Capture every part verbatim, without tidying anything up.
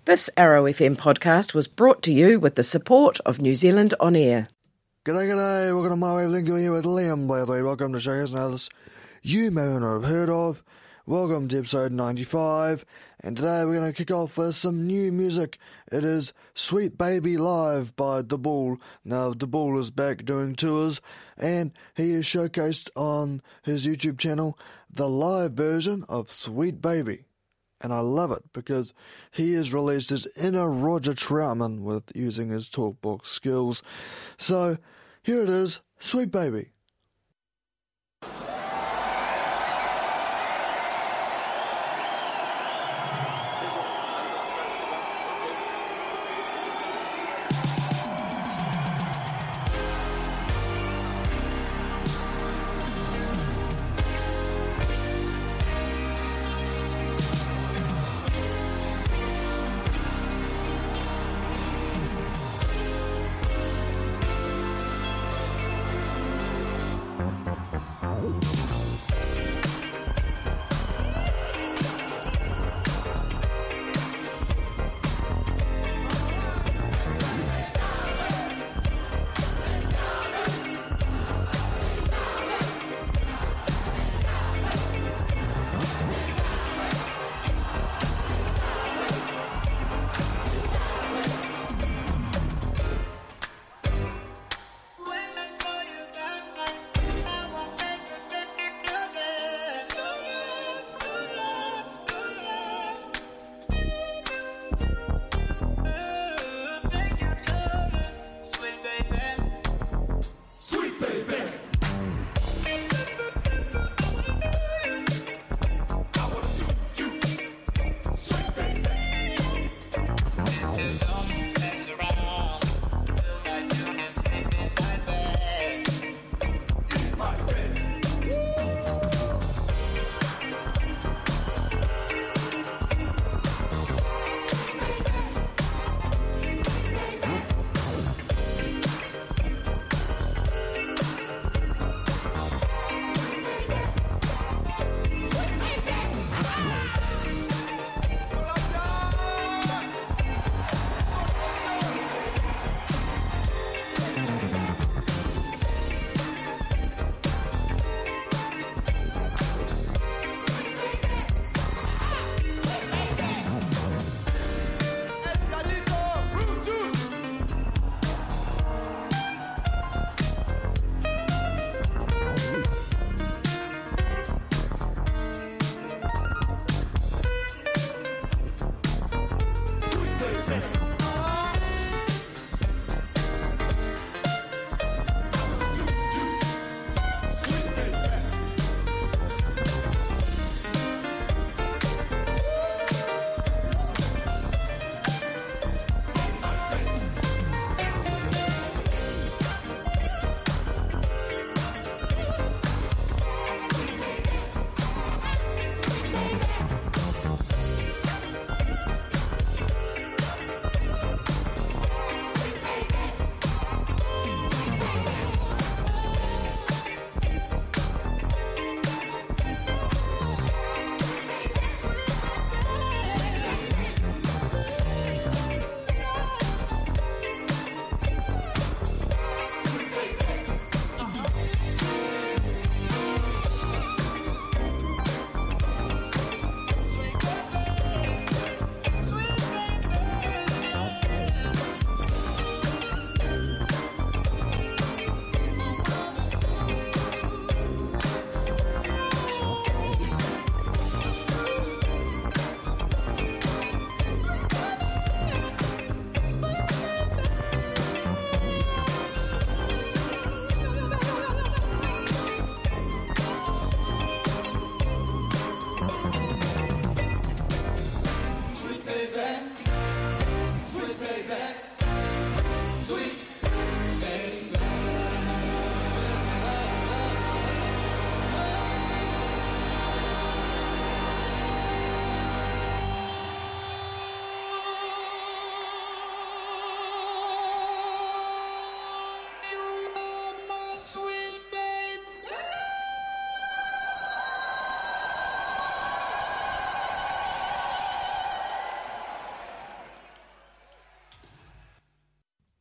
This Arrow F M podcast was brought to you with the support of New Zealand On Air. G'day, g'day, welcome to My Way of Lingo here with Liam Blathley. Welcome to Showcase Analysis you may not have heard of. Welcome to episode ninety-five, and today we're going to kick off with some new music. It is Sweet Baby Live by The Bull. Now, The Bull is back doing tours, and he is showcased on his YouTube channel the live version of Sweet Baby. And I love it because he has released his inner Roger Troutman with using his talkbook skills. So, here it is, Sweet Baby.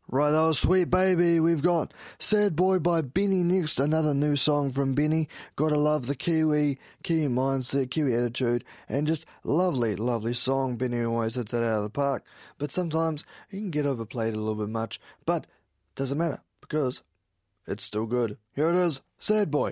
Right, that was Sweet Baby. We've got Sad Boy by Benny next, another new song from Benny. Gotta love the Kiwi, Kiwi mindset, Kiwi attitude, and just lovely, lovely song. Benny always hits it out of the park, but sometimes he can get overplayed a little bit much, but doesn't matter, because it's still good. Here it is, Sad Boy.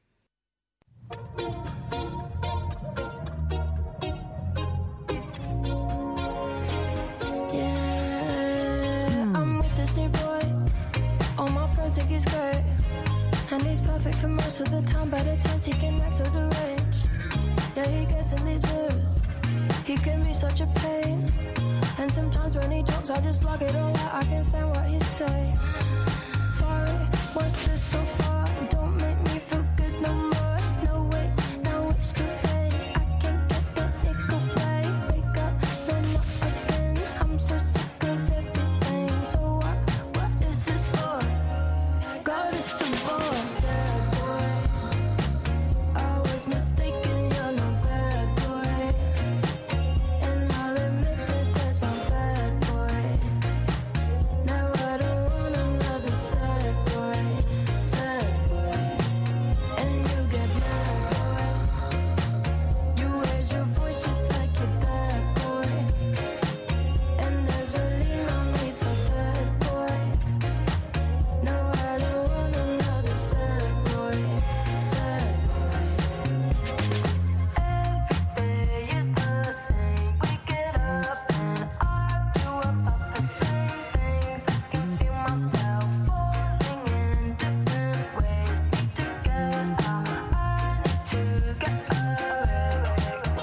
Think he's great, and he's perfect for most of the time, but at times he can act so deranged. Yeah, he gets in these moods, he can be such a pain, and sometimes when he talks I just block it all out. I can't stand what he's saying. Sorry, what's this so far? Don't make me feel good no more. No wait, now it's too late. I can't get the ick away. Wake up, no not again. I'm so sick of everything. So what, what is this for? God is so bored. Sad boy, I was mistaken, you're no bad boy, and I'll admit that that's my bad boy. Now I don't want another sad boy, sad boy, and you get mad boy. You raise your voice just like your dad boy, and there's really no need for that boy. No, I don't want another sad boy, sad boy. Every day is the same. We get up and argue about the same things. I can feel myself falling in different ways. Need to get out. I need to get away.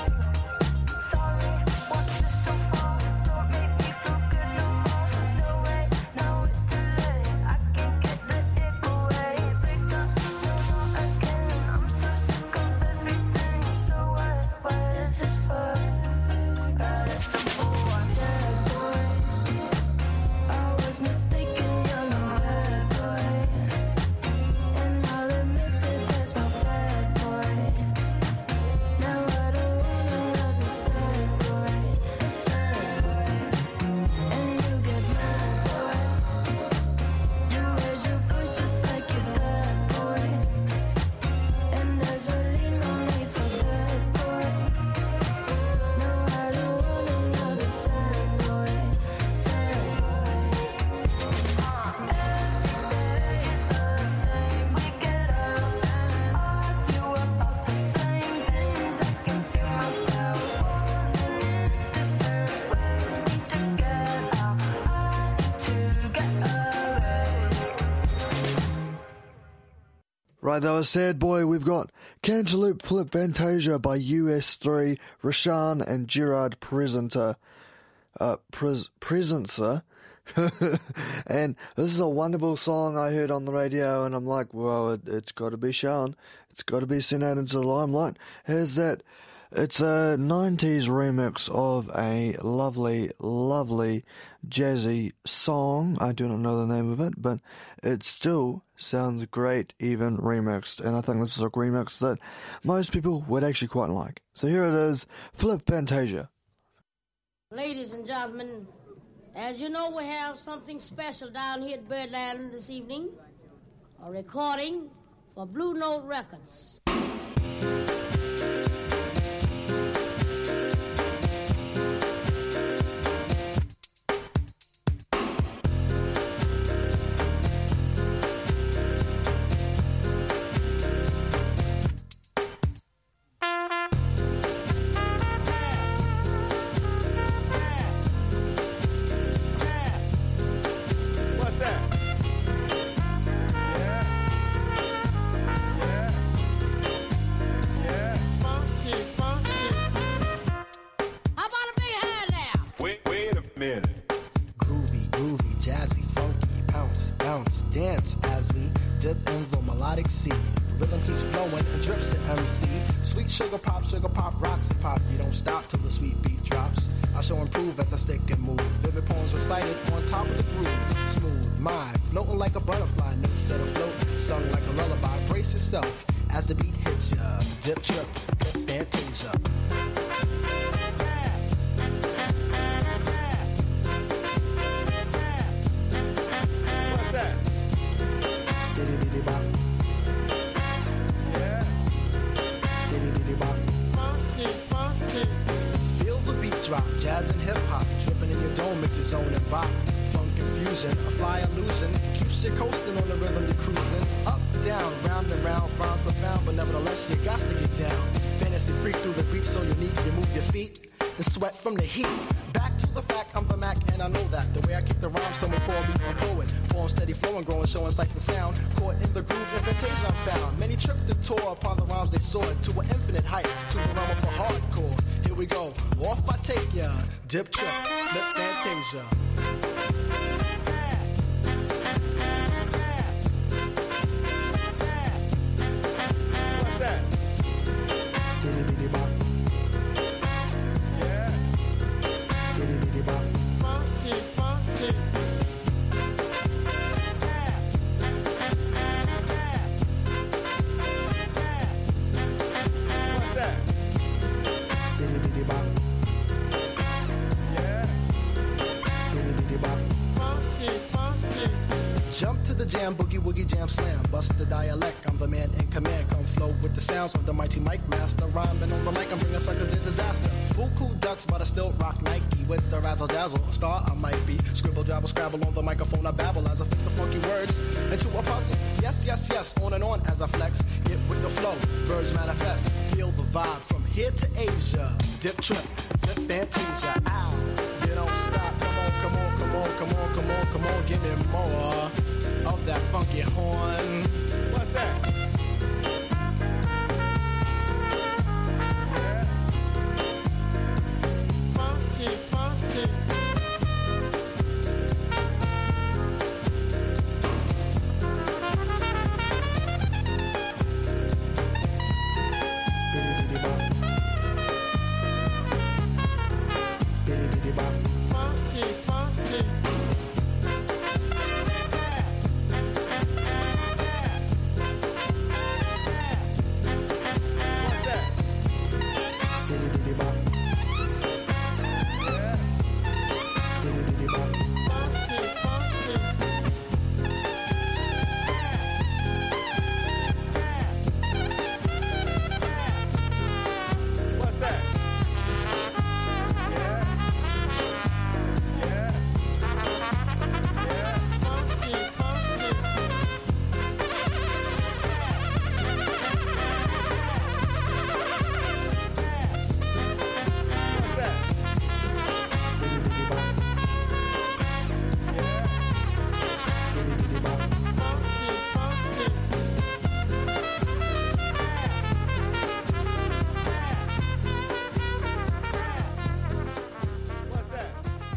Sorry, what's this so far? Don't make me feel good no more. No way, now it's too late. I can't get the ick away. Wake up, no not again. I'm so sick of everything. So what, what is this for? God, it's so bored. Sad boy, I was mistaken, you're no bad boy, and I'll admit that that's my bad boy. Now I don't want another sad boy, sad boy, and you get mad boy. You raise your voice just like your dad boy, and there's really no need for that boy. No, I don't want another sad boy, sad boy. Every day is the same. We get up and argue about the same things. I can feel myself falling in different ways. Need to get out. I need to get away. Right, that was Sad Boy. We've got Cantaloupe Flip Fantasia by U S three, Rashan and Gerard Presenter. Uh, Pres- Presencer. And this is a wonderful song I heard on the radio, and I'm like, well, it, it's got to be shown. It's got to be sent out into the limelight. Here's that. It's a nineties remix of a lovely, lovely jazzy song. I do not know the name of it, but it still sounds great, even remixed. And I think this is a remix that most people would actually quite like. So here it is, Flip Fantasia. Ladies and gentlemen, as you know, we have something special down here at Birdland this evening. A recording for Blue Note Records. What's that? Yeah. Funky, funky. How about a big hand now? Wait, wait a minute. Groovy, groovy, jazzy, funky, bounce, bounce, dance as we dip in the melodic sea. Rhythm keeps flowing and drips to M C. Sweet sugar pop, sugar pop, rocks and pop. You don't stop till the sweet beat drops. I shall improve as I stick and move. Vivid poems recited on top of the groove. Smooth, mind, floating like a butterfly. Notes set afloat, sung like a lullaby. Brace yourself as the beat hits ya. Dip, trip, fantasia. rock, funk confusion, a fly illusion, keeps you coasting on the rhythm you're cruising. Up, down, round and round, rhymes profound, but nevertheless you got to get down. Fantasy freak through the beat so unique, you move your feet and sweat from the heat. Back to the fact, I'm the Mac and I know that. The way I kick the rhyme, someone call me a poet. Form steady flowing, growing, showing sights and sound. Caught in the groove, invitation I'm found. Many tripped and tore upon the rhymes they soared to an infinite height, to the realm of a hardcore. Here we go, off I take ya. Dip trip, lip fantasia. What's that? Diddy diddy bop. Yeah. Diddy diddy bop. Funky, funky. What's that? Diddy diddy bop. Yeah. Diddy diddy bop. Funky, funky. Jump to the jam, boogie woogie jam slam. Bust the dialect, I'm the man in command. Come flow with the sounds of the mighty mic master. Rhyming on the mic, I'm bringing suckers to disaster. Buku ducks, but I still rock Nike with the razzle dazzle. A star I might be. Scribble, jabble, scrabble on the microphone. I babble as I fix the funky words into a puzzle. Yes, yes, yes, on and on as I flex. Get with the flow, birds manifest. Feel the vibe from here to Asia. Dip trip, flip fantasia. Ow, you don't stop. Come on, come on, come on, come on, come on, come on. Give me more of that funky horn. What's that? Yeah. Funky, funky. Diddy diddy bop. Diddy diddy bop. Funky, funky. What's that? Diddy diddy bop. Yeah. Diddy diddy bop. Funky, funky. What's that? Yeah. Yeah. Yeah. Funky, funky. What's that? Diddy diddy bop. Yeah. Diddy diddy bop. Funky, funky. What's that?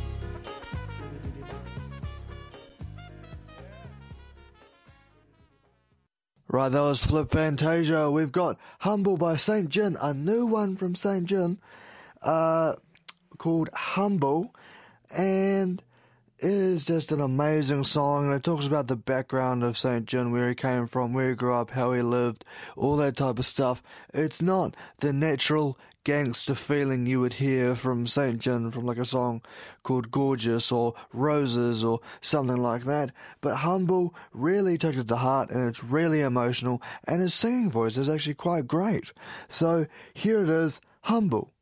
Right, that was Flip Fantasia. We've got Humble by Saint Jin, a new one from Saint Jin, uh, called Humble, and it is just an amazing song, and it talks about the background of Saint Jin, where he came from, where he grew up, how he lived, all that type of stuff. It's not the natural gangster feeling you would hear from Saint Jin from like a song called Gorgeous or Roses or something like that, but Humble really takes it to heart, and it's really emotional, and his singing voice is actually quite great. So here it is, Humble.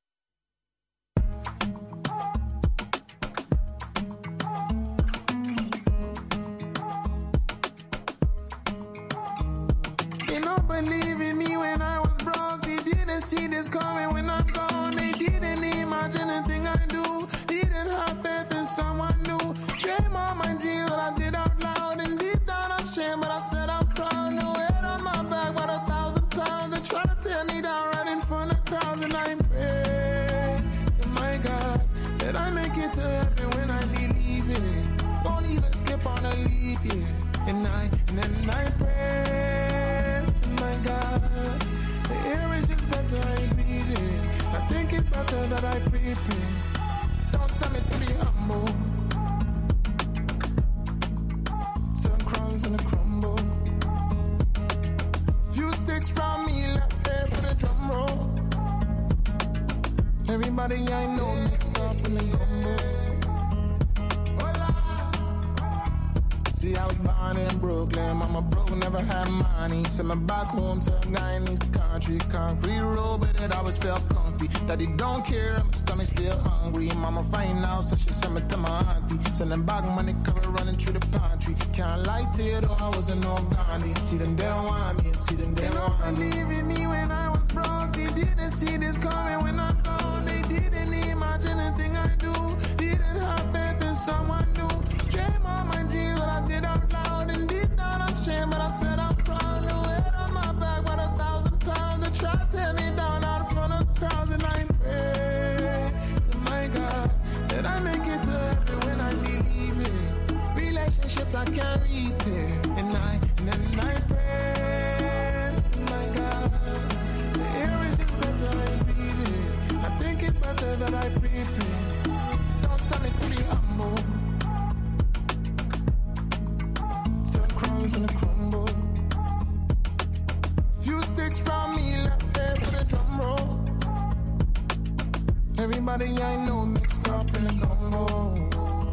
They don't believe in me when I was broke. They didn't see this coming when I'm gone. They didn't imagine the thing I do. Didn't have faith in someone new. Dream on my dream, but I did out loud. And deep down I'm ashamed, but I said I'm proud. No weight on my back, but a thousand pounds. They try to tear me down right in front of crowds. And I pray to my God that I make it to heaven when I leave it. Don't even skip on a leap, yeah. And I, and then I pray to my God. The air is just better, I breathe it. I think it's better that I prepare. Don't tell me to be humble. Turn crumbs in a crumble. Few sticks round me, left there for the drum roll. Everybody I know mixed up in the gumbo. See, I was born in Brooklyn, mama broke, never had money. Sent me back home to a guy in this country. Concrete road, but it always felt comfy. Daddy don't care, my stomach still hungry. Mama find out, so she sent me to my auntie. Sending back money, cover running through the pantry. Can't lie to you, though, I wasn't no Gandhi. See them, they don't want me, see them, they don't want me. They don't believe in me when I was broke. They didn't see this coming when I'm gone. They didn't imagine the thing I do. Didn't have faith in someone new. Dream all my dreams, but I did out loud. And deep down I'm ashamed, but I said I'm proud. The weight on my back, but a thousand pounds. They try to tear me down out in front of crowds. And I pray to my God that I make it to heaven when I leave it. Relationships I can't repair. And I, and then I pray to my God. The air is just better, I breathe it. I think it's better that I prepare. Don't tell me to be humble. Some crumbs in the crumble. Few sticks round me left there for the drum roll. Everybody I know mixed up in the combo.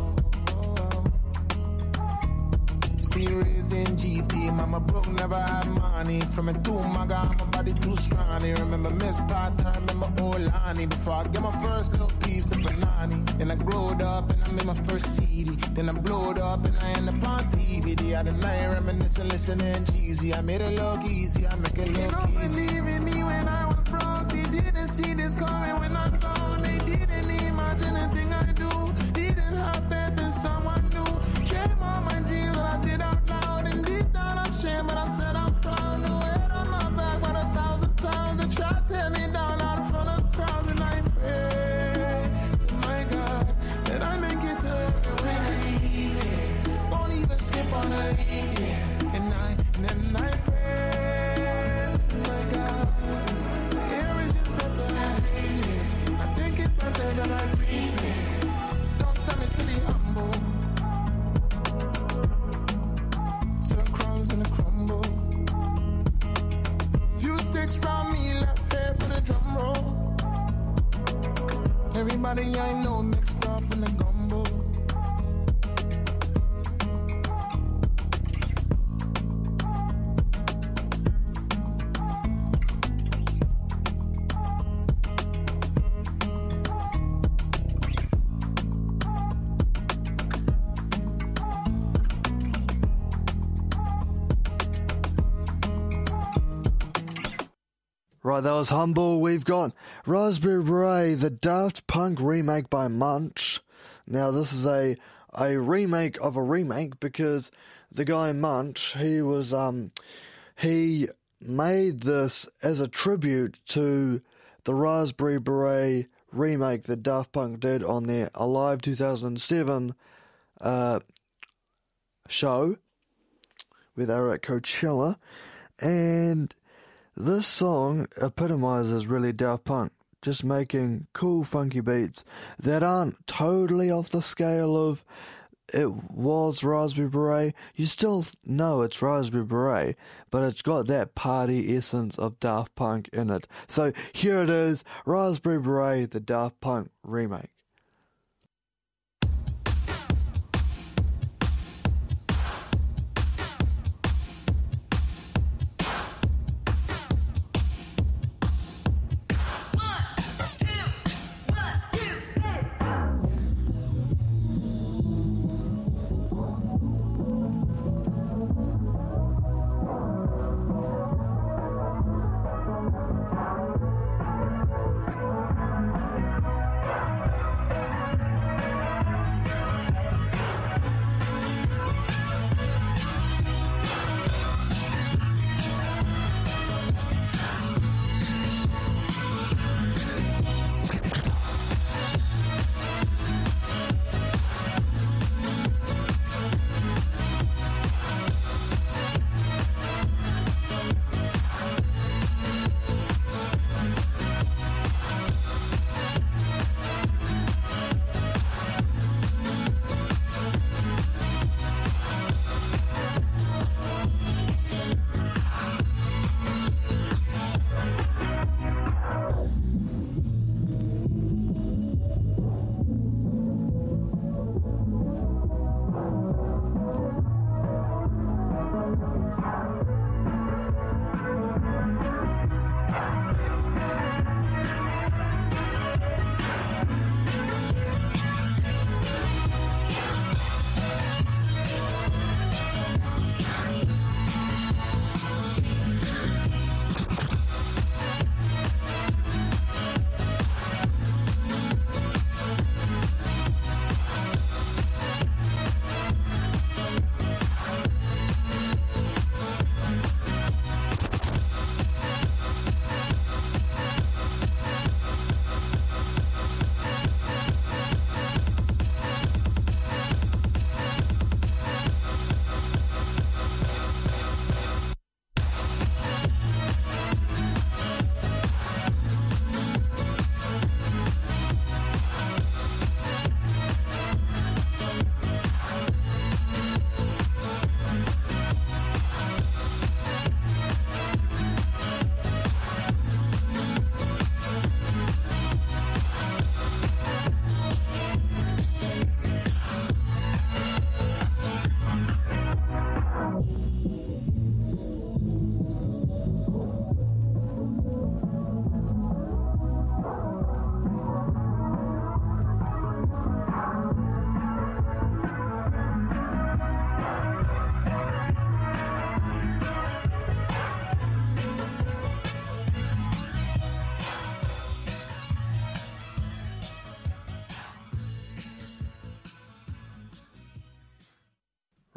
See raising G P, mama broke, never had money. From a two maga, my body too scrawny. Remember Miss Pat, I remember Olani. Before I get my first little piece of banana. Then I growed up and I made my first C D. Then I blowed up and I ended up on T V. The other night reminiscing, listening Jeezy. I made it look easy, I make it look easy. They don't believe in me when I was broke. They didn't see this coming when I'm gone. They didn't imagine the thing I do. Didn't have faith in someone new. Dream all my dreams, but I did out loud. And deep down I'm ashamed, but I said I'm proud. The weight on my back, but a thousand pounds. They try to tear me down out in front of crowds. And I pray to my God that I make it to heaven when I leave it. Won't even skip on a leave it. And I, and then I pray to my God. The air is just better, I breathe it. I think it's better that I breathe it. Don't tell me to be humble. Some crumbs in the crumble. Few sticks round me left there for the drum roll. Everybody I know mixed up in the gumbo. Right, that was Humble. We've got Raspberry Beret, the Daft Punk remake by Munch. Now, this is a a remake of a remake because the guy Munch, he was um he made this as a tribute to the Raspberry Beret remake that Daft Punk did on their Alive two thousand seven uh, show, where they were at Coachella, and this song epitomizes really Daft Punk, just making cool funky beats that aren't totally off the scale of it was Raspberry Beret. You still know it's Raspberry Beret, but it's got that party essence of Daft Punk in it. So here it is, Raspberry Beret, the Daft Punk remake.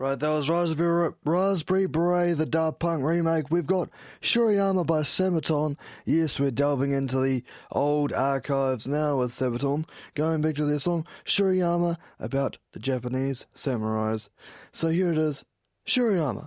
Right, that was Raspberry, Raspberry Beret, the Daft Punk remake. We've got Shuriyama by Sabaton. Yes, we're delving into the old archives now with Sabaton, going back to their song Shuriyama about the Japanese samurais. So here it is, Shuriyama.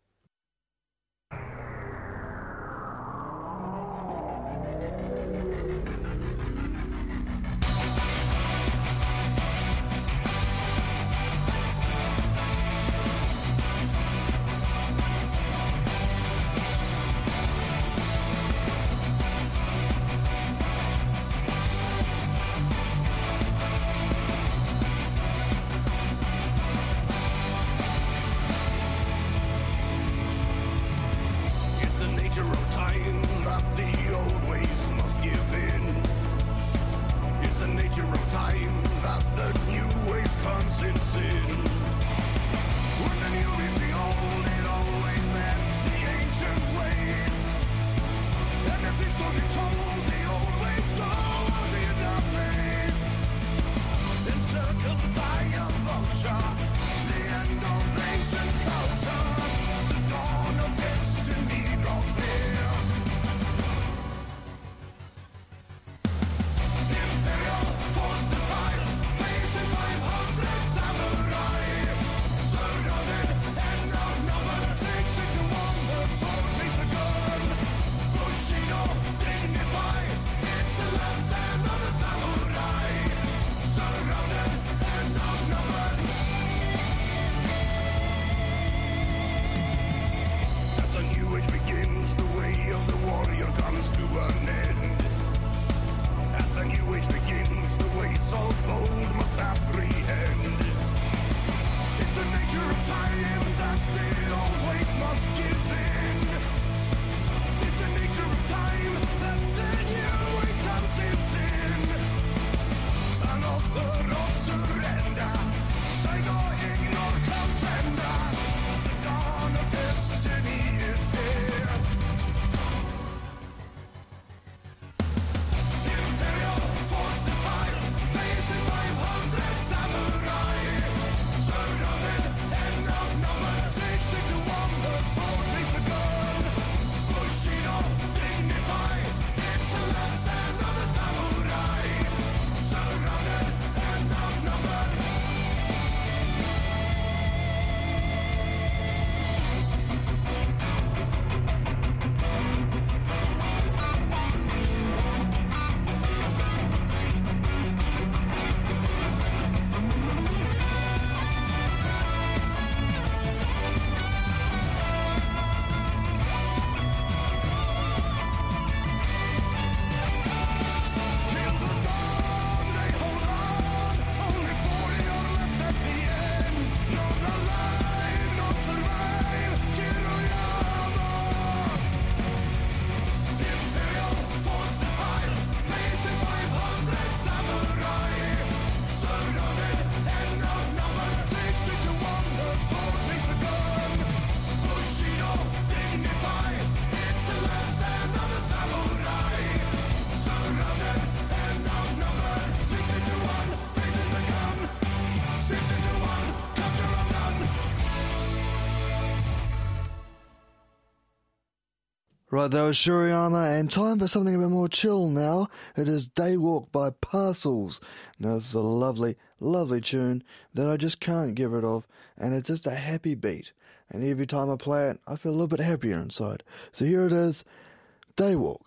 Right, that was Shuriyama, and time for something a bit more chill now. It is Daywalk by Parcels. Now, this is a lovely, lovely tune that I just can't get rid of, and it's just a happy beat. And every time I play it, I feel a little bit happier inside. So here it is, Daywalk.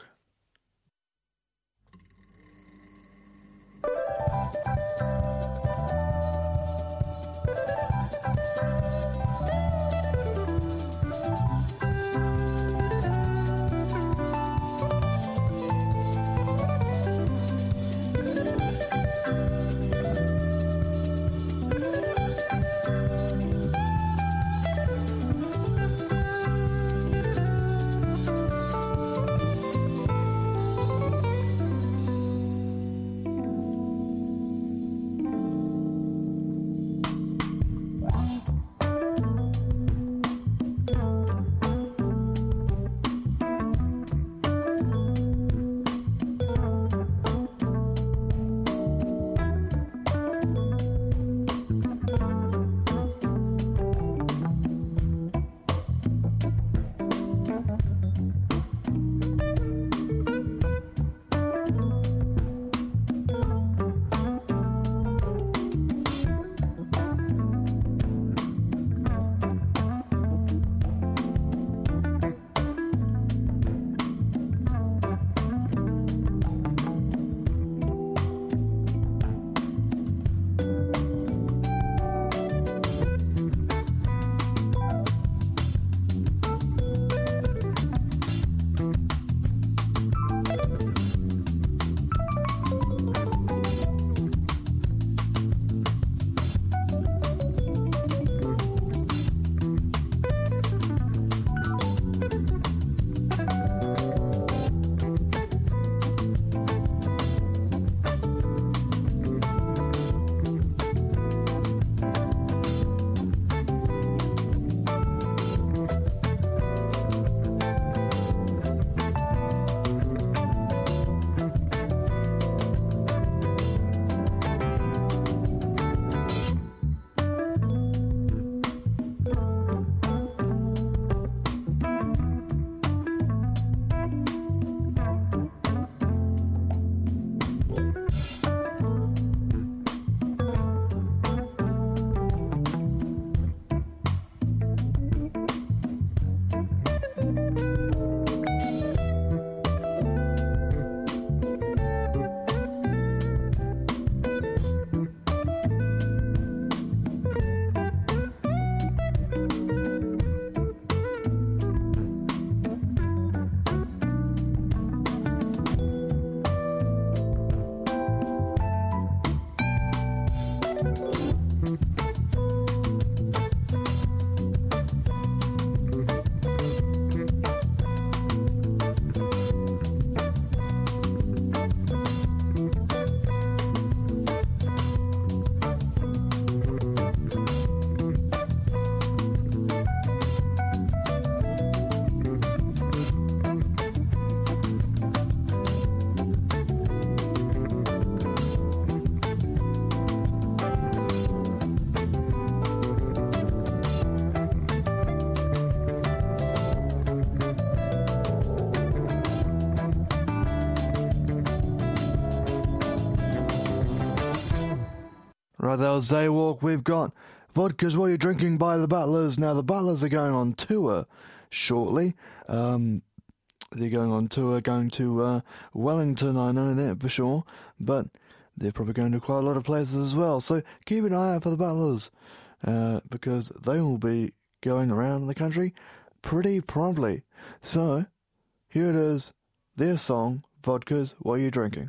Right, that was Zaywalk. We've got Vodka's What You're Drinking by the Butlers. Now, the Butlers are going on tour shortly. Um, they're going on tour, going to uh, Wellington, I know that for sure, but they're probably going to quite a lot of places as well. So keep an eye out for the Butlers, uh, because they will be going around the country pretty promptly. So, here it is, their song, Vodka's What You're Drinking.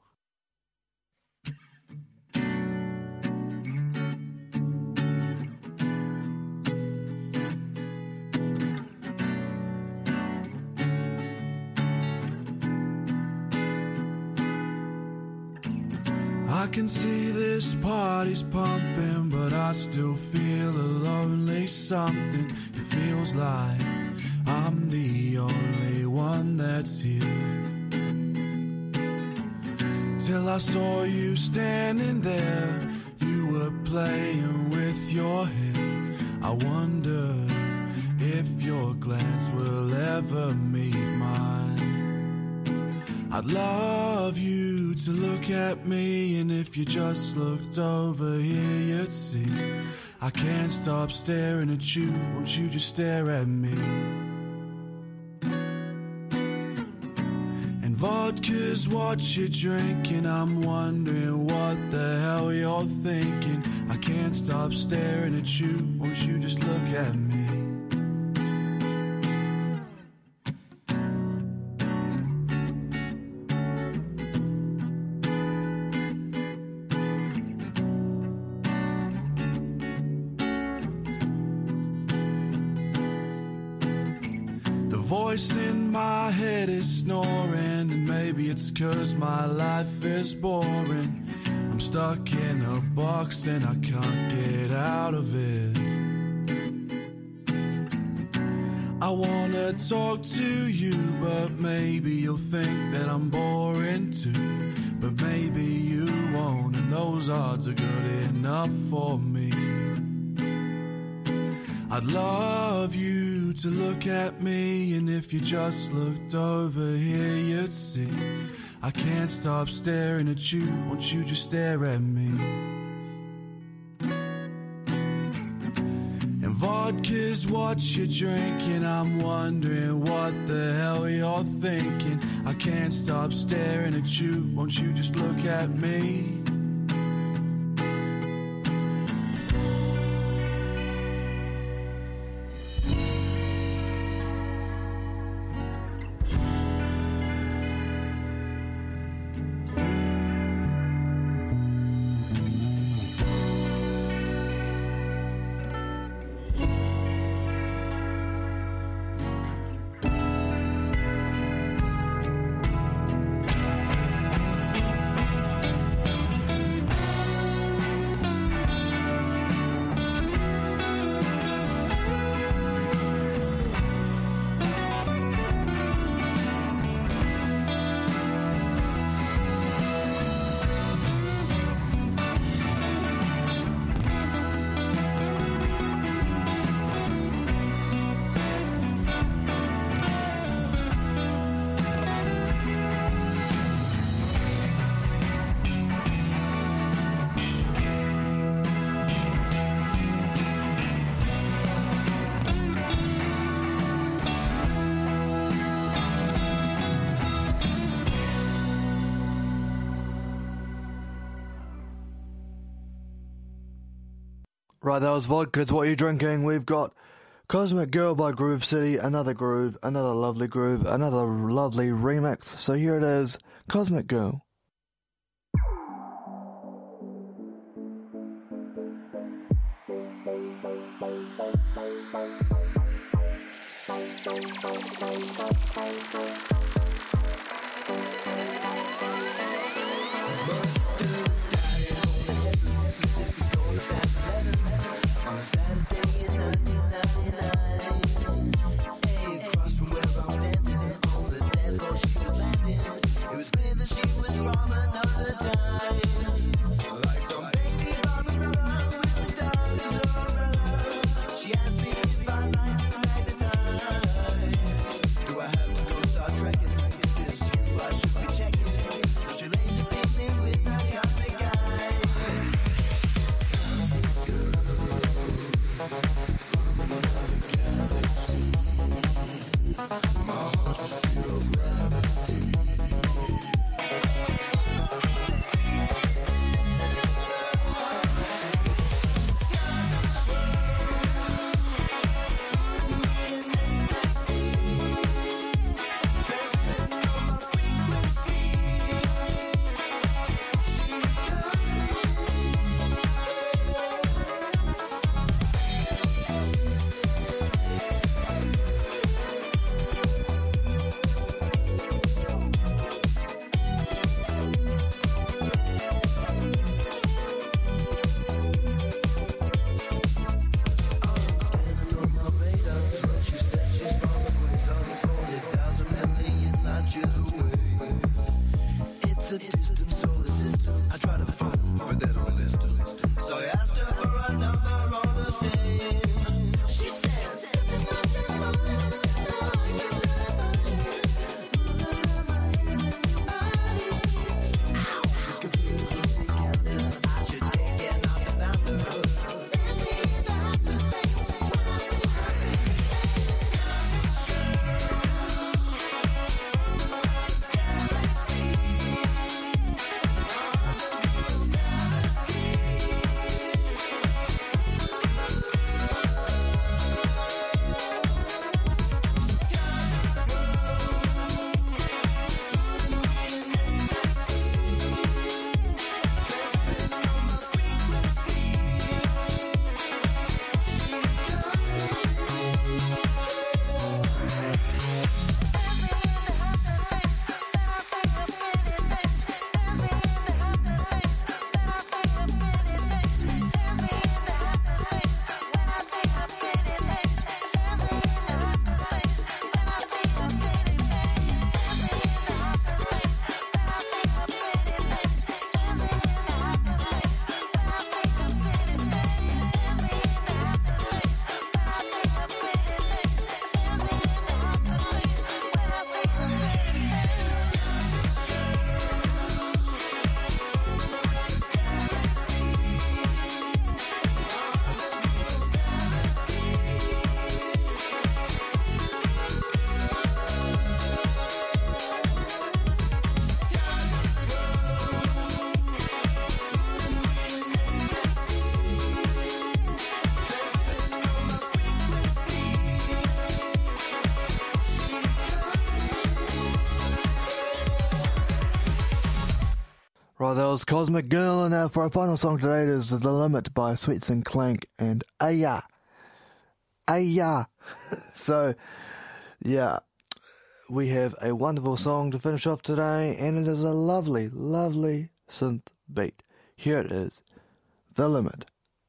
I can see this party's pumping, but I still feel a lonely something. It feels like I'm the only one that's here. Till I saw you standing there, you were playing with your hair. I wonder if your glance will ever meet mine. I'd love you to look at me, and if you just looked over here, you'd see I can't stop staring at you. Won't you just stare at me? And vodka's what you're drinking. I'm wondering what the hell you're thinking. I can't stop staring at you. Won't you just look at me? Voice in my head is snoring, and maybe it's 'cause my life is boring. I'm stuck in a box and I can't get out of it. I wanna talk to you, but maybe you'll think that I'm boring too. But maybe you won't, and those odds are good enough for me. I'd love you to look at me, and if you just looked over here, you'd see I can't stop staring at you. Won't you just stare at me? And vodka's what you're drinking. I'm wondering what the hell you're thinking. I can't stop staring at you. Won't you just look at me? Right, that was Vodka's What You're Drinking. We've got Cosmic Girl by Groove City, another groove, another lovely groove, another lovely remix. So here it is, Cosmic Girl. She asked me if I like to magnetize. Do I have to go Star Trek? Right, that was Cosmic Girl, and now for our final song today, it is The Limit by Sweets and Clank and Aya. Aya. So, yeah, we have a wonderful song to finish off today, and it is a lovely, lovely synth beat. Here it is, The Limit.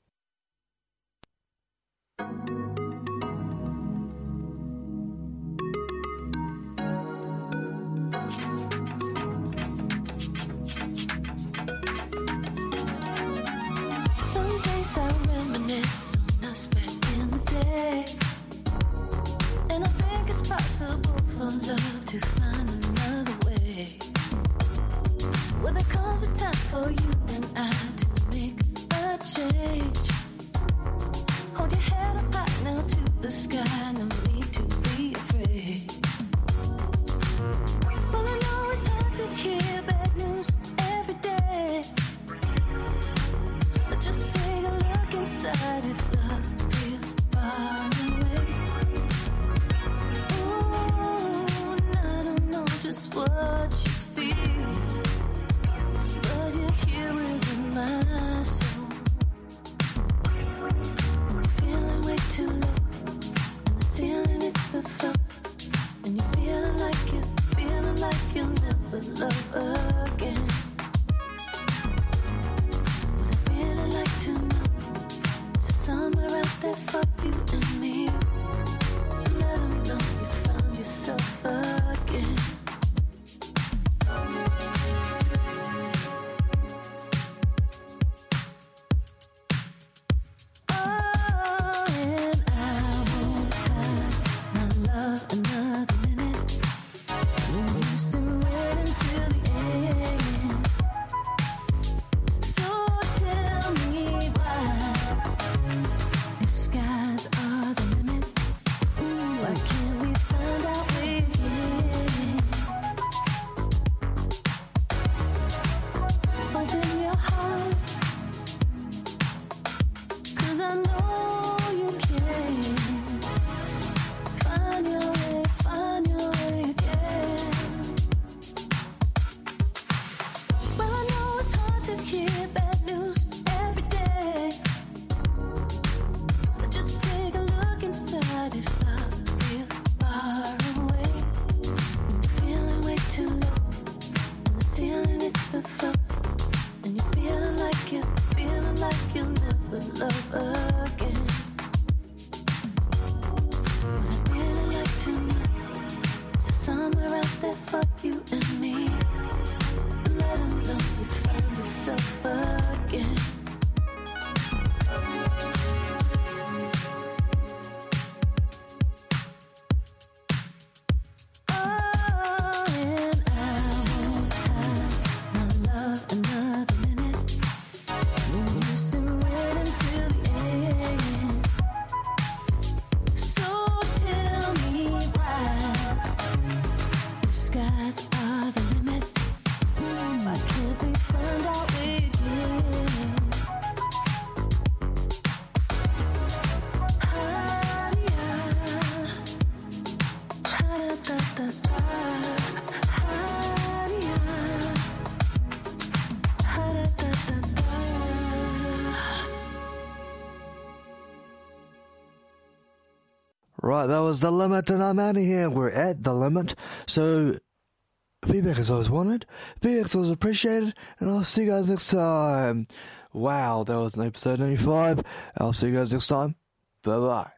Some days I reminisce on us back in the day, and I think it's possible for love to find another way, where there comes a time for you and I to make a change. Hold your head up high now to the sky, no need to be afraid. Well, I know it's hard to hear bad news every day, but just take a look inside if love feels far away. Ooh, and I don't know just what you feel, but you're here within my soul. When you're feeling way too low, and the ceiling it's the floor, and you're feeling like you're feeling like you'll never love again. What I really like to know is somewhere out there for you and me. Let 'em know you found yourself again. Oh, and I won't hide my love another minute. You sit wait until the end. So tell me why, if skies are the limit, why can't we find out ways? Open your heart, 'cause I know you can. Find your way, find your way again. Well, I know it's hard to hear bad news every day, but just take a look inside if love feels far away. When you're feeling way too low, and the ceiling it's the floor, and you're feeling like you're feeling like you'll never love again. What I really like to know is somewhere out there for you and me. Let 'em know you found yourself again. Oh, and I won't hide my love another minute. You sit wait until the end. So tell me why, if skies are the limit, why can't we find out again? Right, that was The Limit, and I'm out of here. We're at The Limit. So, feedback is always wanted, feedback is always appreciated, and I'll see you guys next time. Wow, that was an episode ninety-five. I'll see you guys next time. Bye-bye.